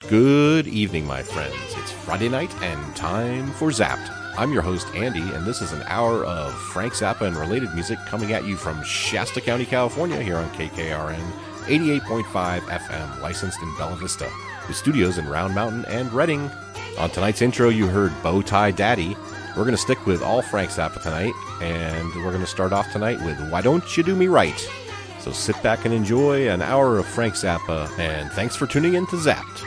Good evening, my friends. It's Friday night and time for Zapped. I'm your host, Andy, and this is an hour of Frank Zappa and related music coming at you from Shasta County, California, here on KKRN 88.5 FM, licensed in Bella Vista, with studios in Round Mountain and Redding. On tonight's intro, you heard Bow Tie Daddy. We're going to stick with all Frank Zappa tonight, and we're going to start off tonight with Why Don't You Do Me Right? So sit back and enjoy an hour of Frank Zappa, and thanks for tuning in to Zapped.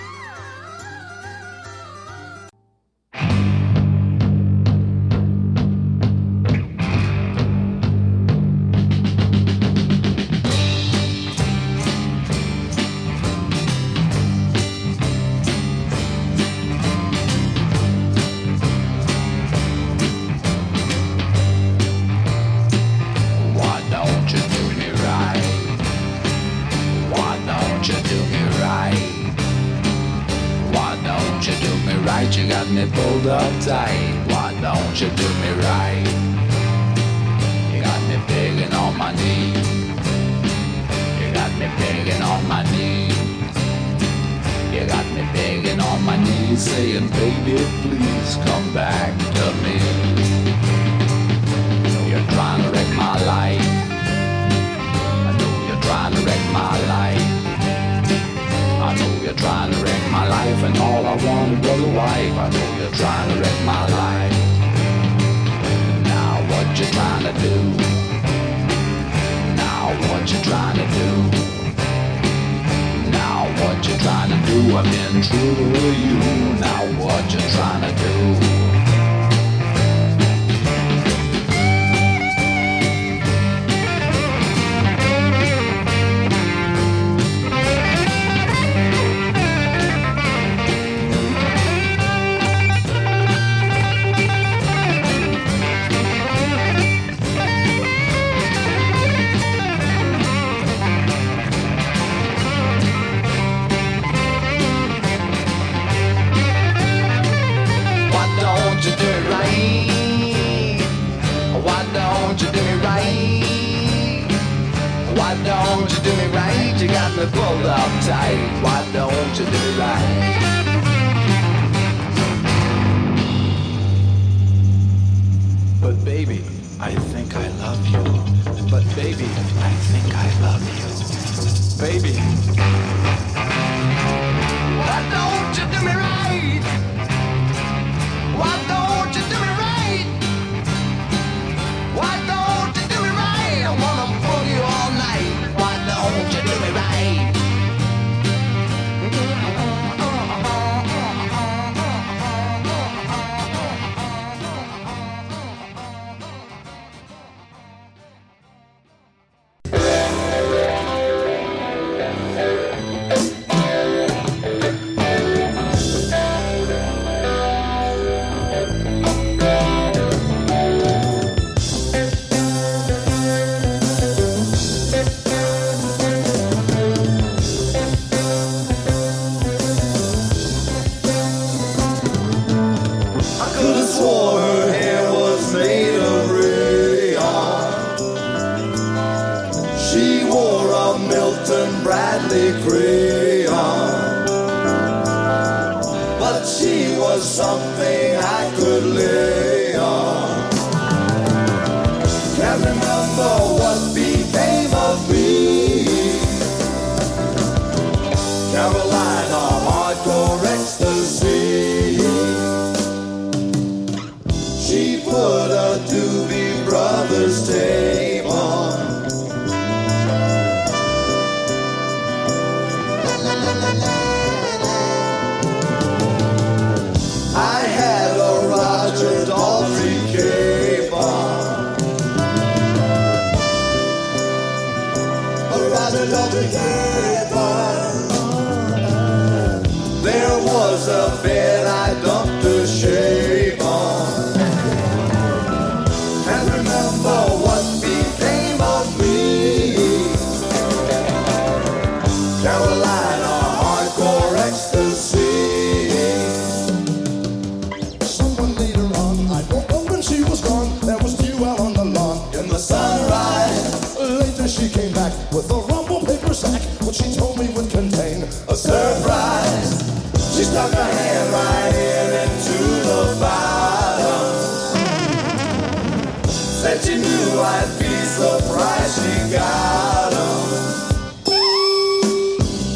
With a rumble paper sack, which she told me would contain a surprise.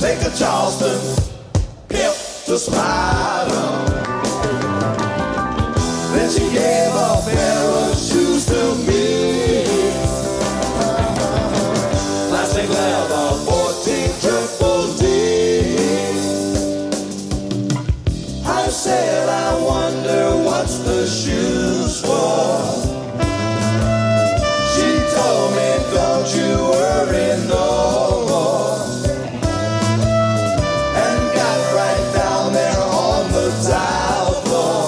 Take a Charleston pimp to Spider. Then she gave a pair of shoes to me. Plastic leather, 14 triple D. I said, I wonder what's the shoes for. She told me, don't you worry no more. And got right down there on the tile floor.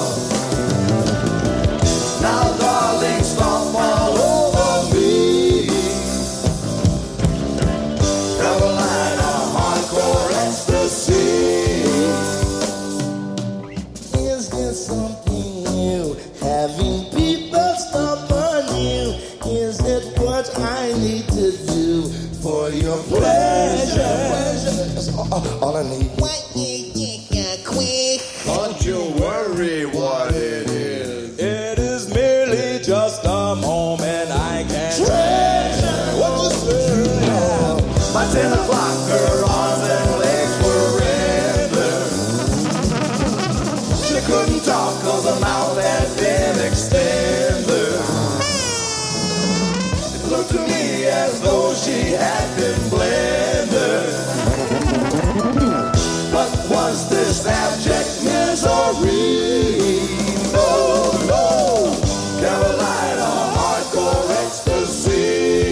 Now darling, stomp all over me. Carolina hardcore ecstasy. Is there something new? Having people stop on you? Is it what I need to do for your pleasure? That's all I need. What you think, quick? Don't you worry what it is. It is merely just a moment I can treasure. What you say? By 10 o'clock, her arms and legs were rendered. She couldn't talk cause her mouth had been extended. It looked to me as though she had been blended. What was this abject misery? No, no, Carolina hardcore ecstasy.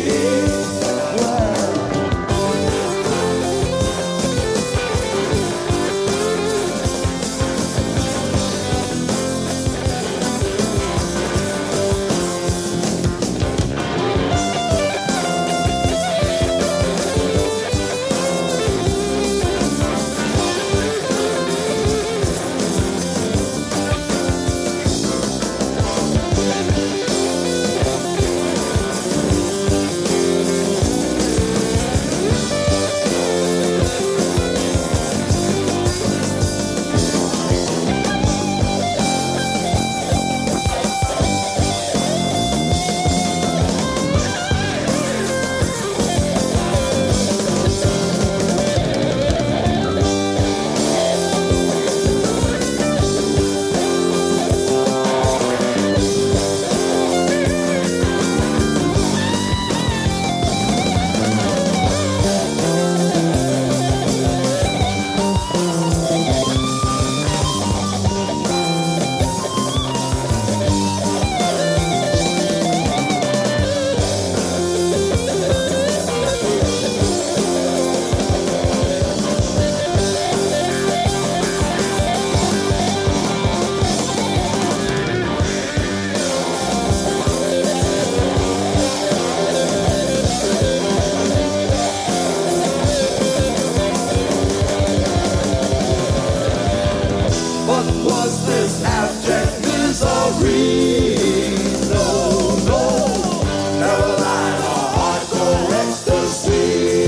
What was this abject misery? No, no, Carolina hardcore ecstasy.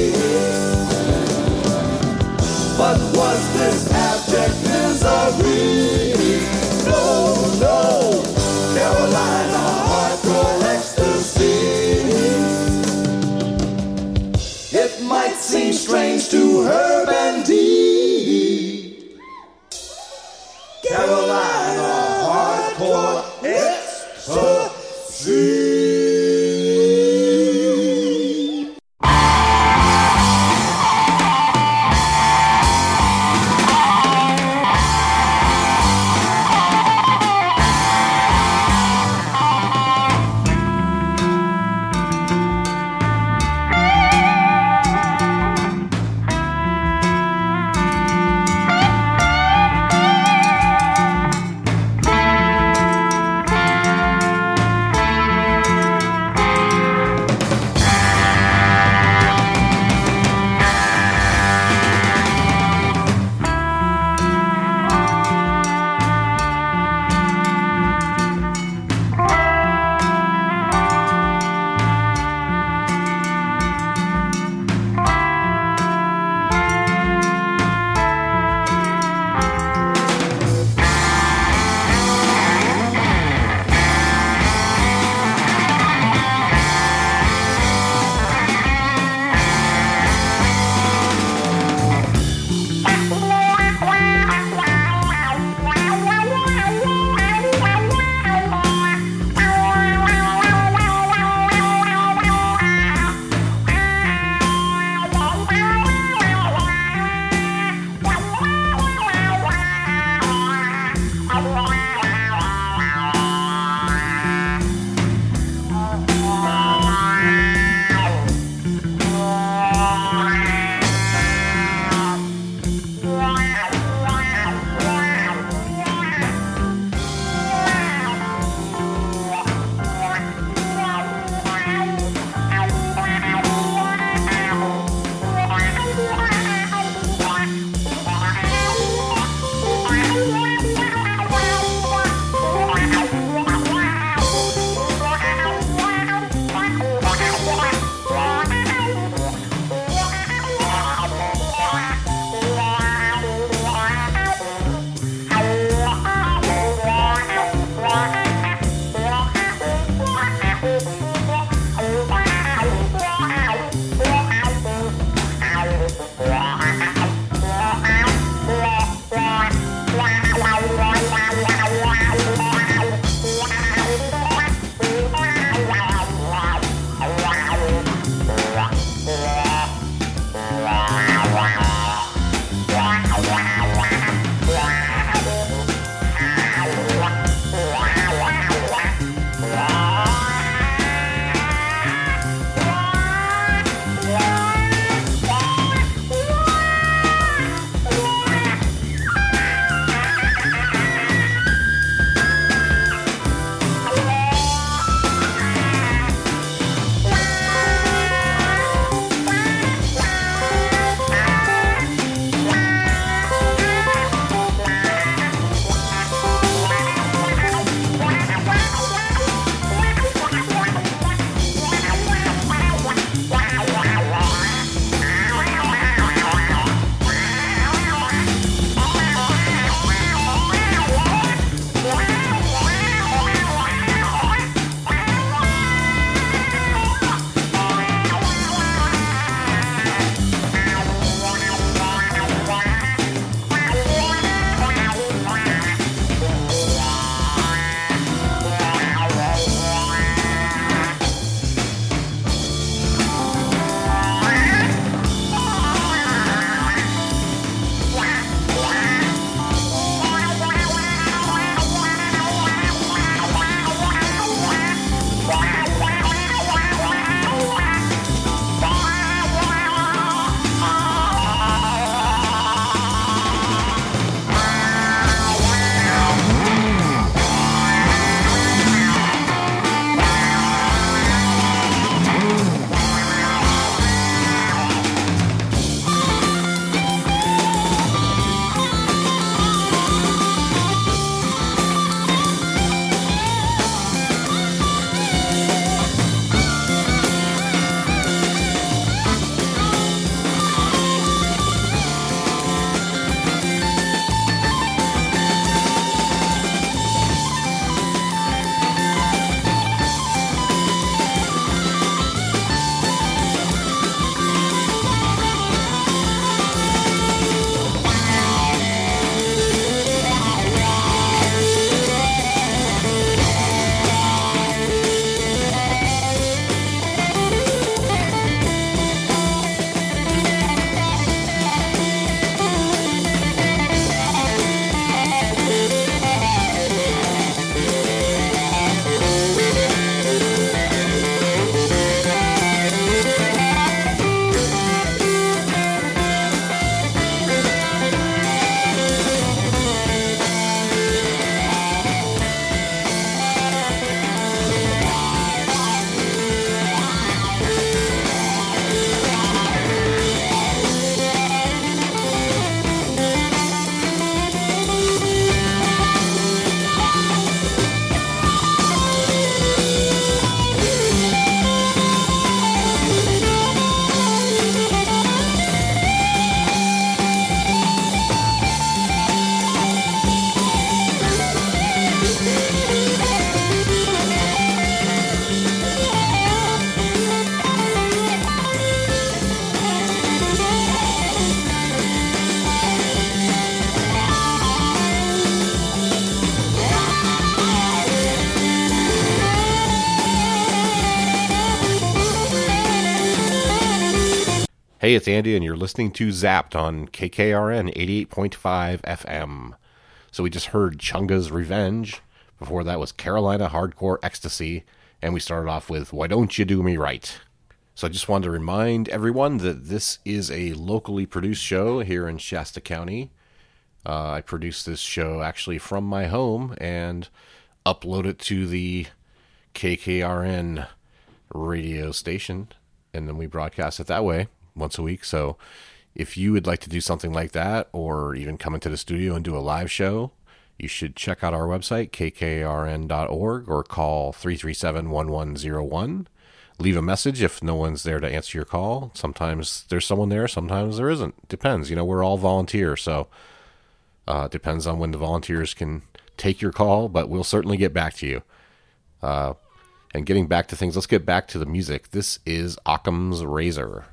What was this abject misery? No, no, Carolina hardcore ecstasy. It might seem strange to Herb and Dee. Carolina hardcore ecstasy. Hey, it's Andy, and you're listening to Zapped on KKRN 88.5 FM. So we just heard Chunga's Revenge. Before that was Carolina Hardcore Ecstasy. And we started off with Why Don't You Do Me Right? So I just wanted to remind everyone that this is a locally produced show here in Shasta County. I produce this show actually from my home and upload it to the KKRN radio station. And then we broadcast it that way once a week. So if you would like to do something like that, or even come into the studio and do a live show, you should check out our website, kkrn.org, or call 337-1101. Leave a message if no one's there to answer your call. Sometimes there's someone there, sometimes there isn't. Depends. You know, we're all volunteers, so it depends on when the volunteers can take your call, but we'll certainly get back to you. And getting back to things, let's get back to the music. This is Occam's Razor.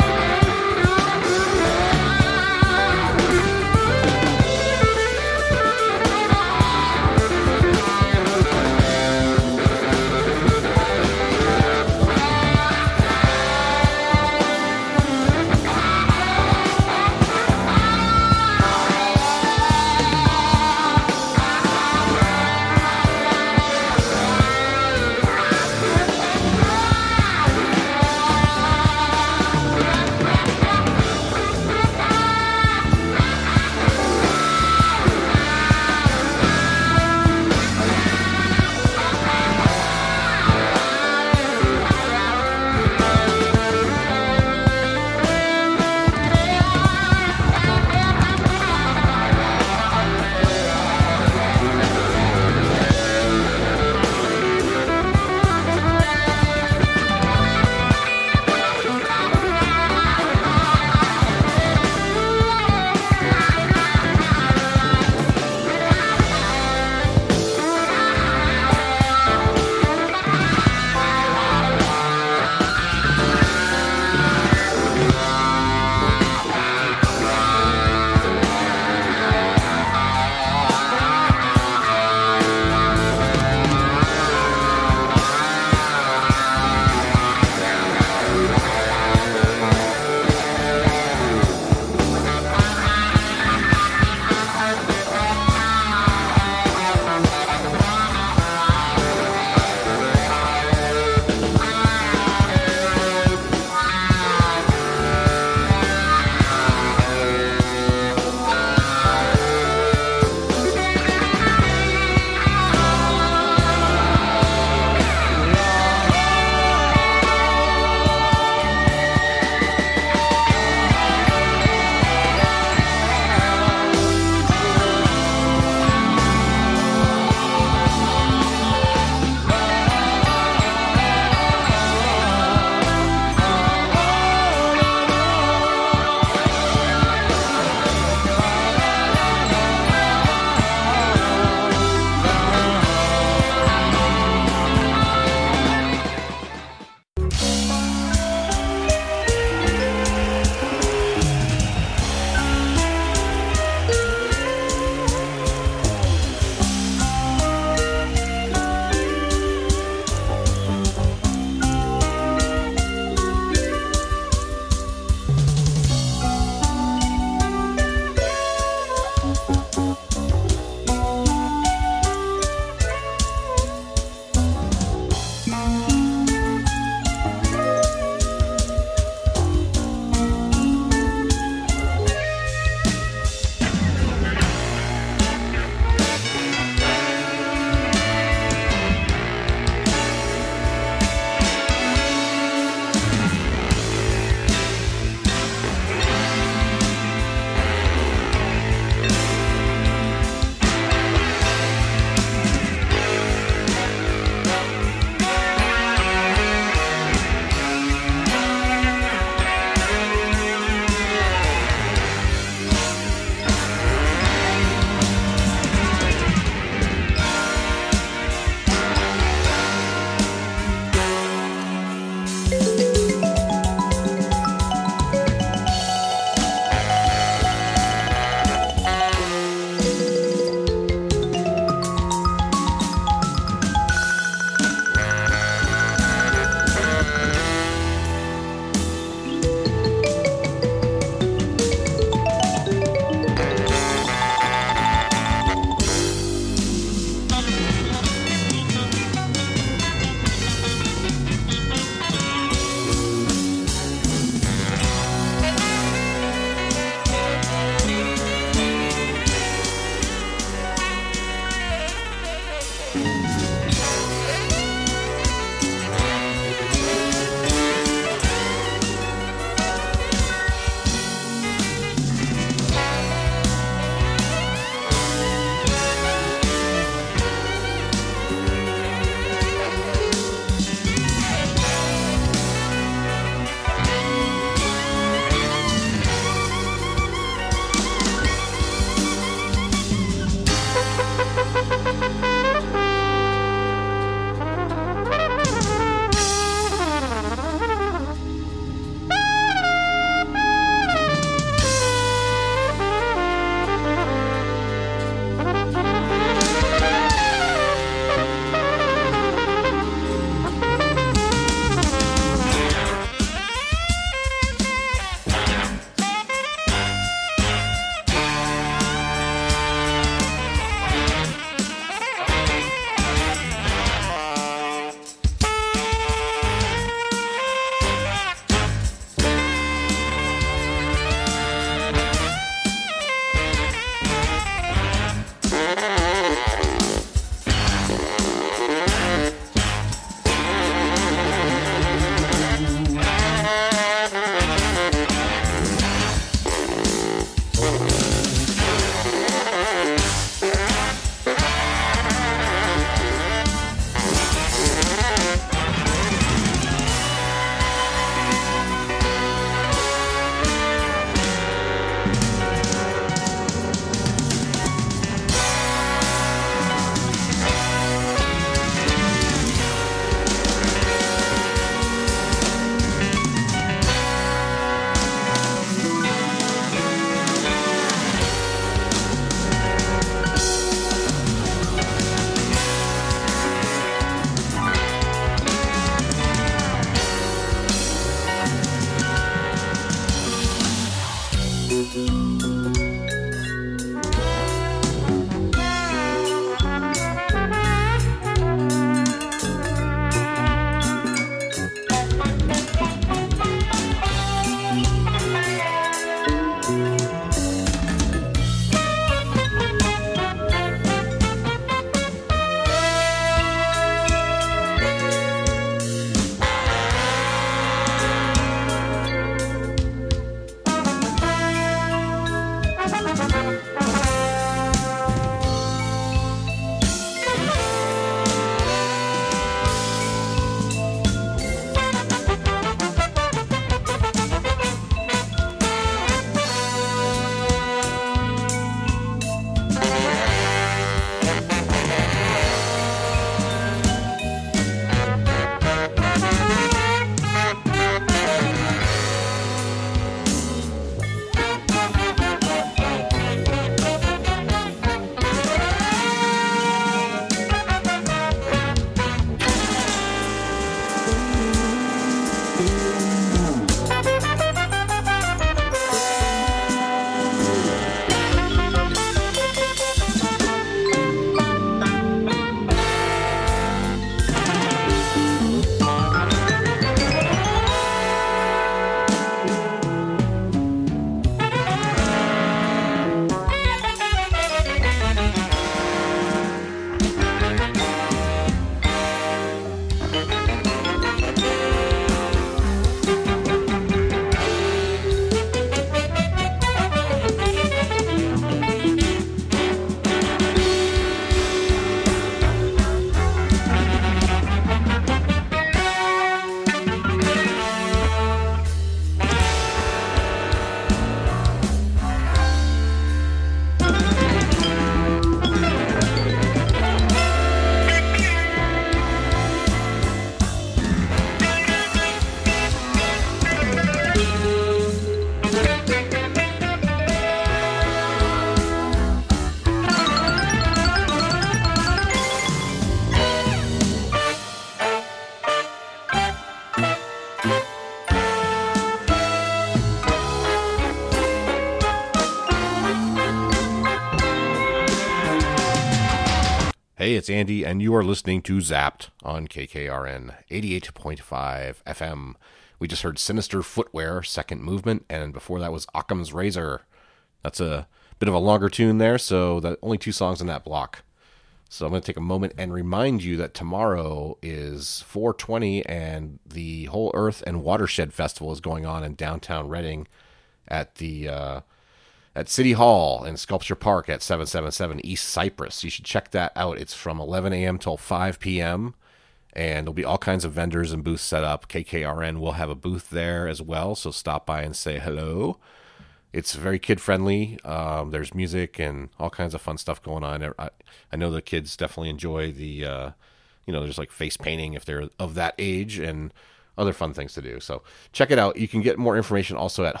Hey, it's Andy, and you are listening to Zapped on KKRN 88.5 FM. We just heard Sinister Footwear, Second Movement, and before that was Occam's Razor. That's a bit of a longer tune there, so only 2 songs in that block. So I'm going to take a moment and remind you that tomorrow is 4/20, and the Whole Earth and Watershed Festival is going on in downtown Reading at the at City Hall in Sculpture Park at 777 East Cypress. You should check that out. It's from 11 a.m. till 5 p.m., and there'll be all kinds of vendors and booths set up. KKRN will have a booth there as well, so stop by and say hello. It's very kid-friendly. There's music and all kinds of fun stuff going on. I know the kids definitely enjoy the, there's like face painting if they're of that age and other fun things to do. So check it out. You can get more information also at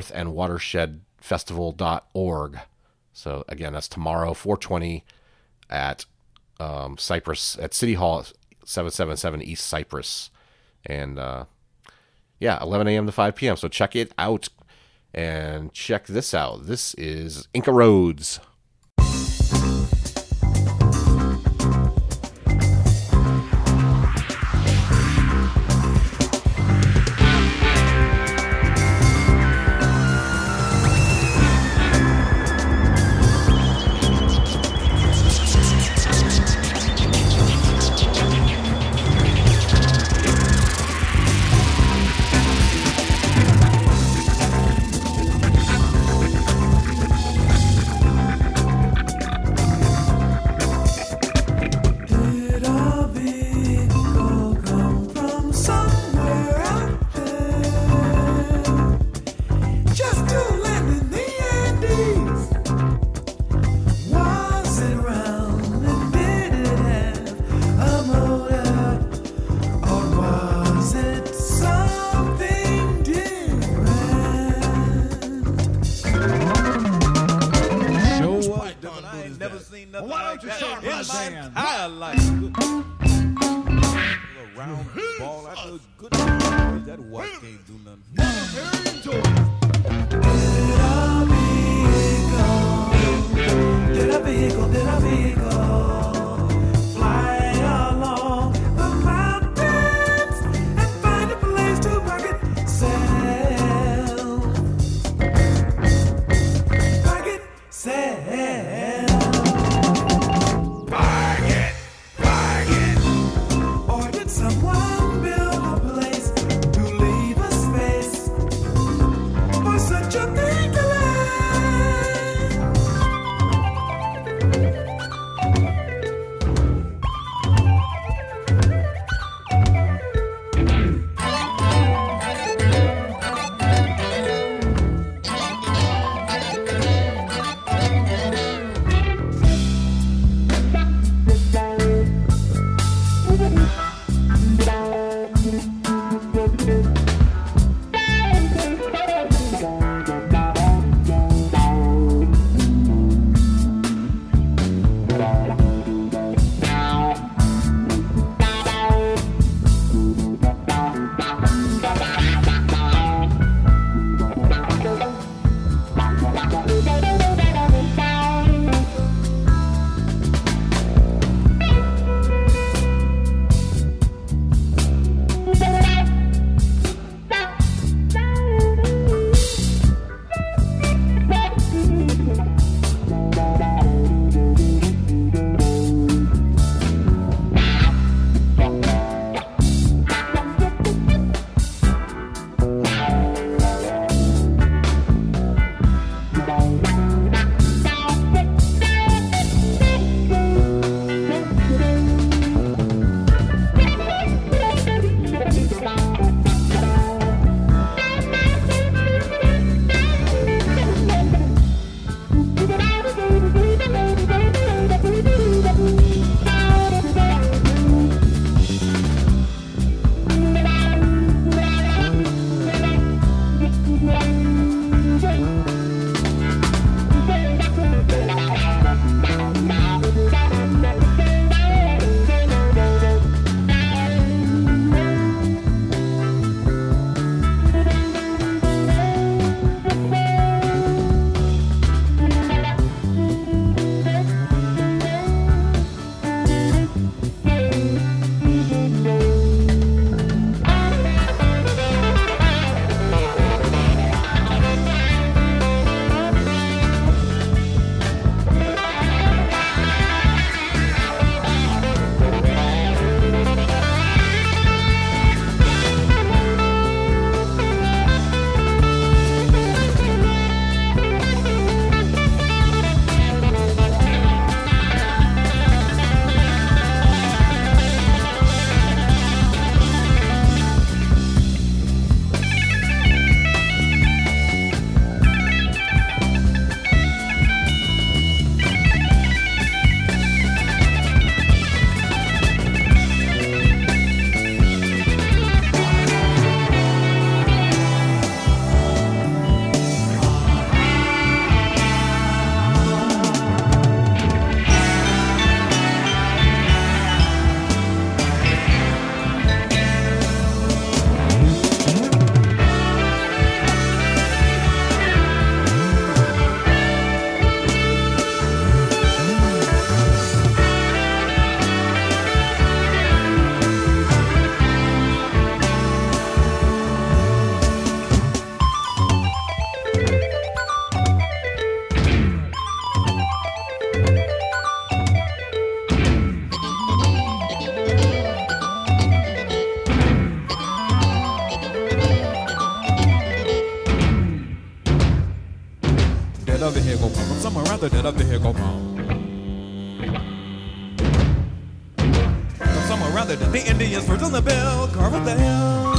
wholeearthandwatershedfestival.org. So again, that's tomorrow, 4/20 at Cypress, at City Hall, 777 East Cypress. And 11 a.m. to 5 p.m. So check it out. And check this out. This is Inca Roads. From somewhere out there did a vehicle come. From somewhere around there did the Indians first on the bill, carve up the hill.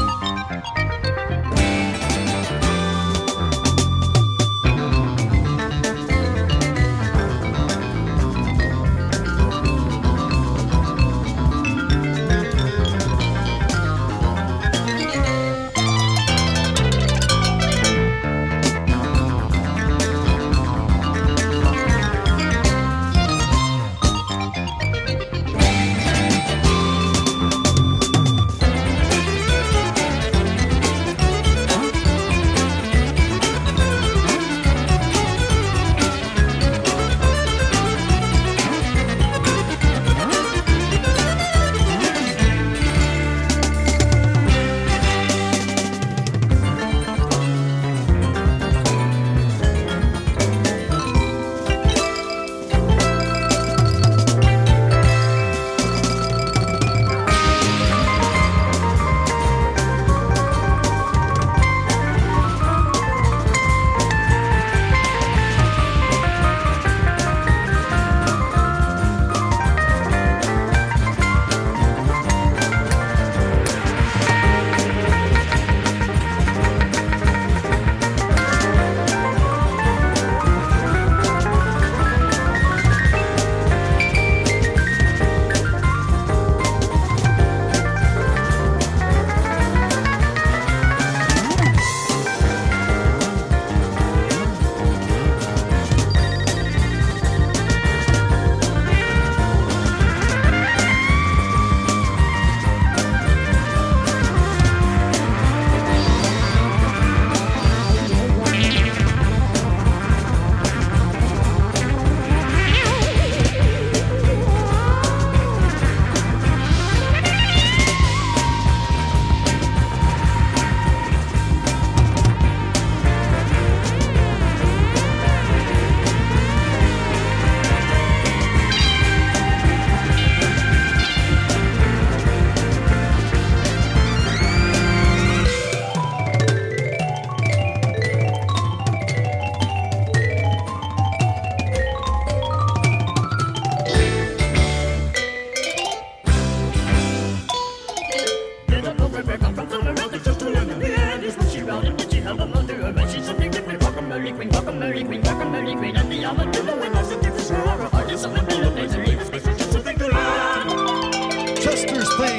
Chester's thing.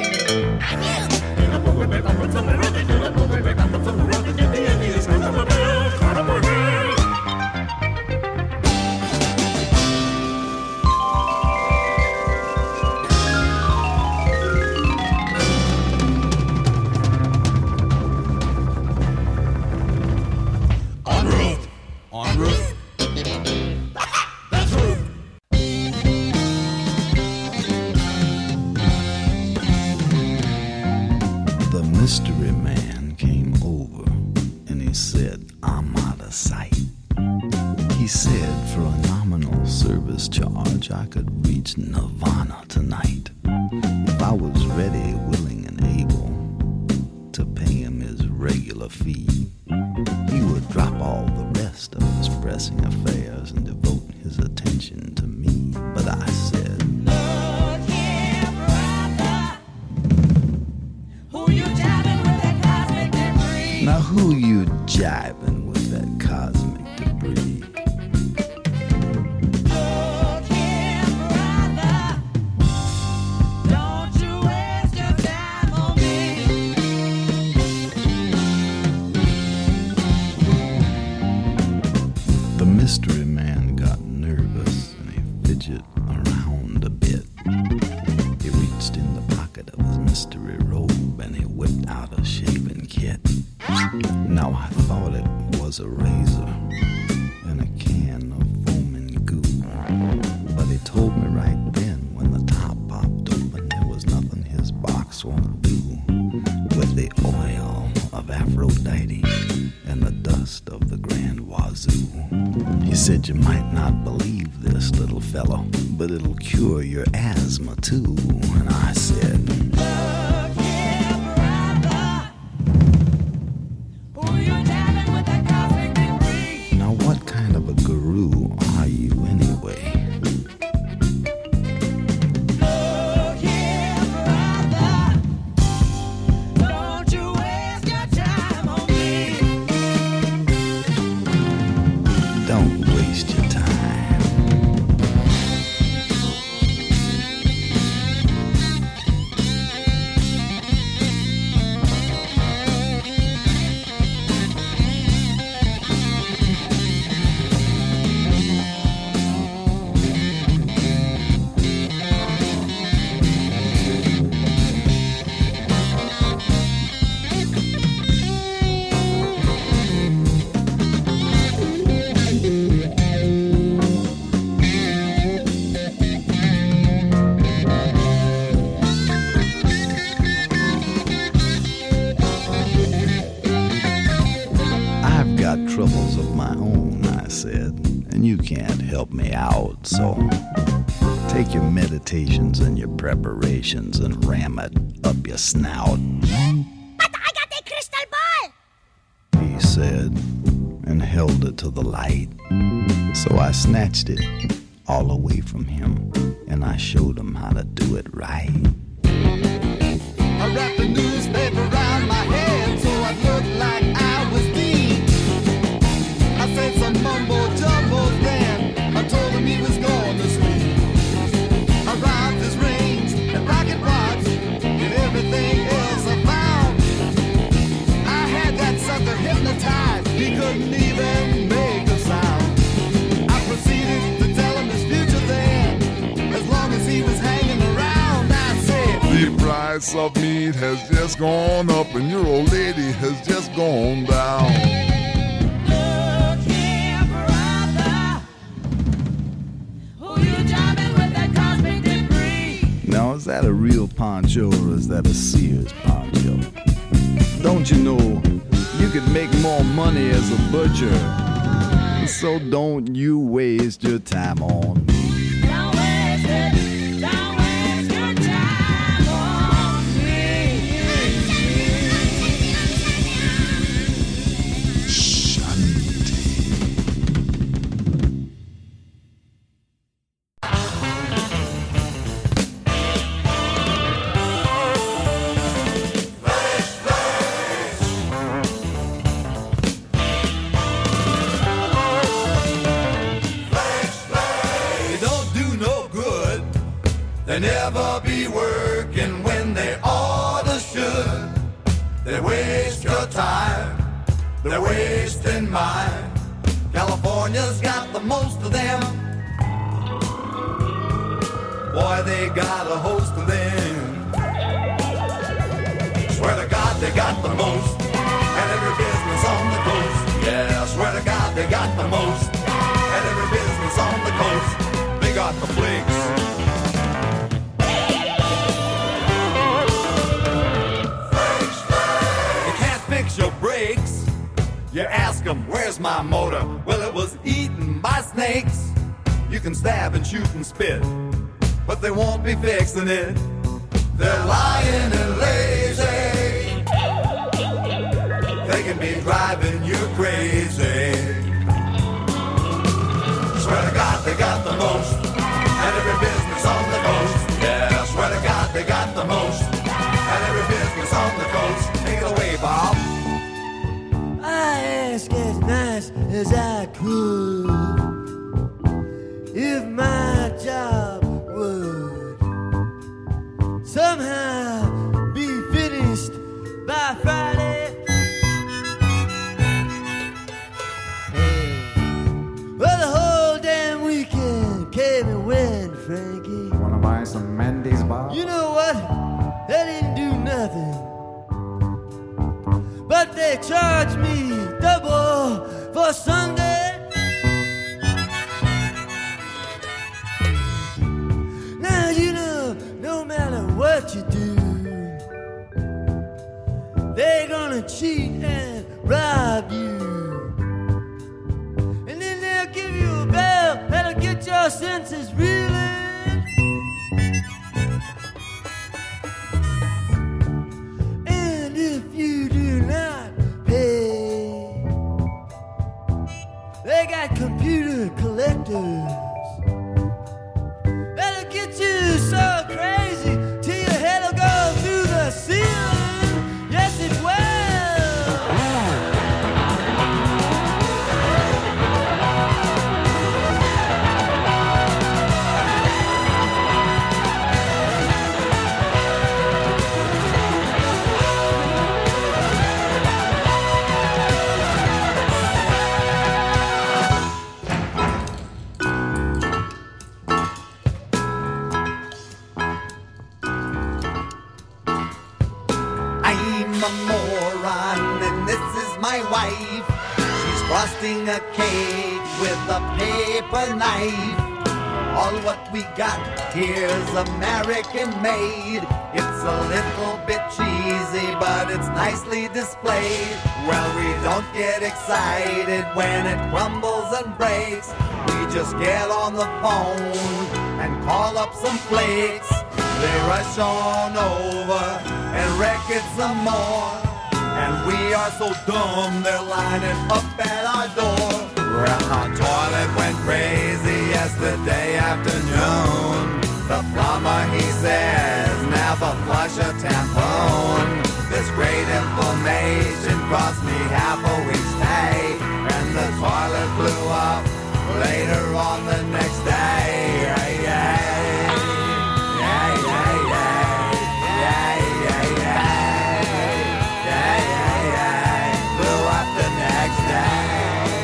Mystery man came over and he said, I'm out of sight. He said for a nominal service charge I could reach Nirvana tonight if I was ready, willing, and able to pay him his regular fee. He would drop all the rest of his pressing affairs and devote his attention to me. But I said, now who you jiving with that cosmic debris? Look here, brother, don't you waste your time on me. The mystery man got nervous and he fidgeted around a bit. He reached in the pocket of his mystery robe and he whipped out a shaving kit. Now I thought it was a razor and a can of foaming goo, but he told me right then when the top popped open there was nothing his box won't do with the oil of Aphrodite and the dust of the Grand Wazoo. He said you might not believe this, little fellow, but it'll cure your asthma too. And I said, now what kind of a guru can't help me out, so take your meditations and your preparations and ram it up your snout, But I got a crystal ball! he said, and held it to the light. So I snatched it all away from him, and I showed him how to do it right. I wrapped the newspaper around my head so I looked like I was deep. I said some mumbo jumbo then. I told him he was going to sleep. I robbed his rings and rocket watch and everything else I found. I had that sucker hypnotized. He couldn't even make a sound. I proceeded to tell him his future then. As long as he was hanging around, I said, The price of meat has just gone up and your old lady has just gone down. Look here, brother. Who you driving with that cosmic debris? Now, is that a real poncho or is that a Sears poncho? Don't you know you could make more money as a butcher? So don't you waste your time on me. Don't waste it. Don't waste your time on me. They don't do no good. They never be working when they oughta should. They waste your time. They're wasting mine. California's got the most of them. Boy, they got a host of them. Swear to God, they got the most. And every business on the coast. Yeah, swear to God, they got the most. And every business on the coast. They got the flakes. You can't fix your brakes. You ask them, where's my motor? Well, it was eaten by snakes. You can stab and shoot and spit, but they won't be fixing it. They're lying and lazy. They can be driving you crazy. Swear to God, they got the most. And every business on the coast. Yeah, swear to God, they got the most. And every business on the coast. Take it away, Bob. I asked as nice as I could if my job would somehow be finished by Friday. Well, the whole damn weekend came and went, Frankie. Wanna buy some Mendy's, Bob? You know what? They didn't do nothing. But they charged me double for Sunday. Now you know, no matter what you do, they're gonna cheat and rob you. And then they'll give you a bell that'll get your senses reeling. And if you do not pay, they got computer collectors that'll get you so crazy till your head'll go through the ceiling. Yes, it will. I'm a moron and this is my wife. She's frosting a cake with a paper knife. All what we got here's American made. It's a little bit cheesy, but it's nicely displayed. Well, we don't get excited when it crumbles and breaks. We just get on the phone and call up some flakes. They rush on over and wreck it some more. And we are so dumb, they're lining up at our door. Well, our toilet went crazy yesterday afternoon. The plumber, he says, never flush a tampon. This great information cost me half a week's pay. And the toilet blew up later on the next day. Yeah, yeah. Yeah, yeah, yeah. Yeah, yeah, yeah. Yeah, yeah, yeah. Blew up the next day.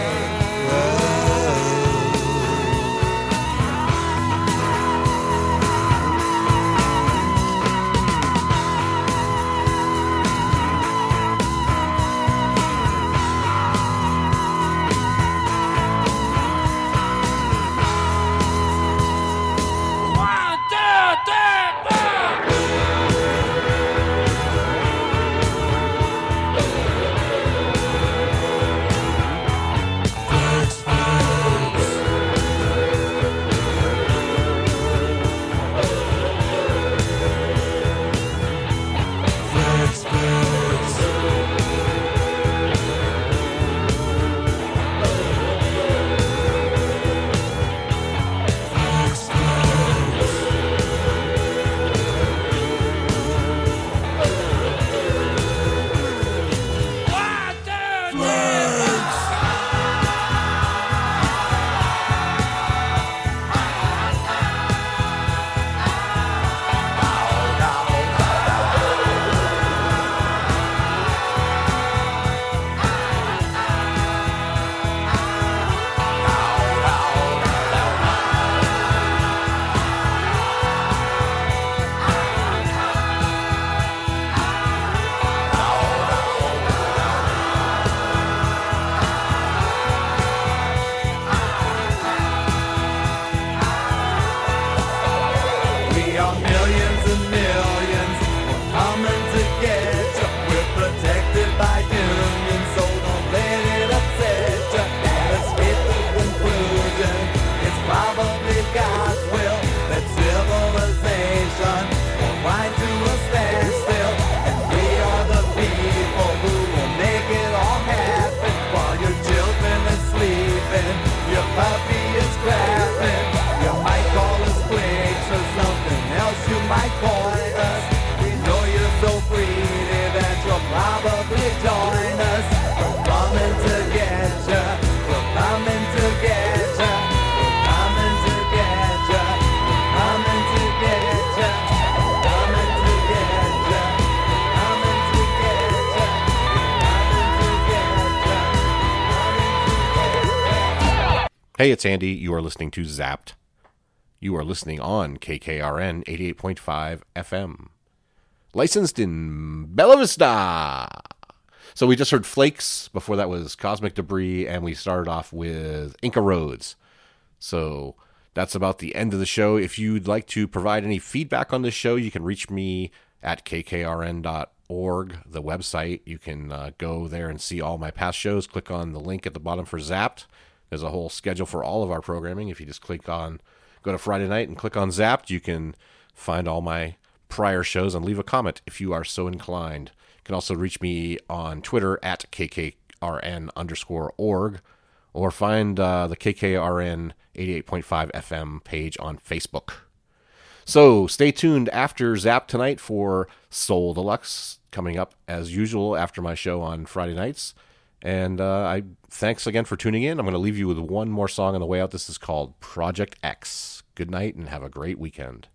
Hey, it's Andy. You are listening to Zapped. You are listening on KKRN 88.5 FM. Licensed in Bella Vista. So we just heard Flakes. Before that was Cosmic Debris. And we started off with Inca Roads. So that's about the end of the show. If you'd like to provide any feedback on this show, you can reach me at kkrn.org, the website. You can go there and see all my past shows. Click on the link at the bottom for Zapped. There's a whole schedule for all of our programming. If you just go to Friday night and click on Zapped, you can find all my prior shows and leave a comment if you are so inclined. You can also reach me on Twitter at KKRN_org or find the KKRN 88.5 FM page on Facebook. So stay tuned after Zapped tonight for Soul Deluxe coming up as usual after my show on Friday nights. And thanks again for tuning in. I'm going to leave you with one more song on the way out. This is called Project X. Good night and have a great weekend.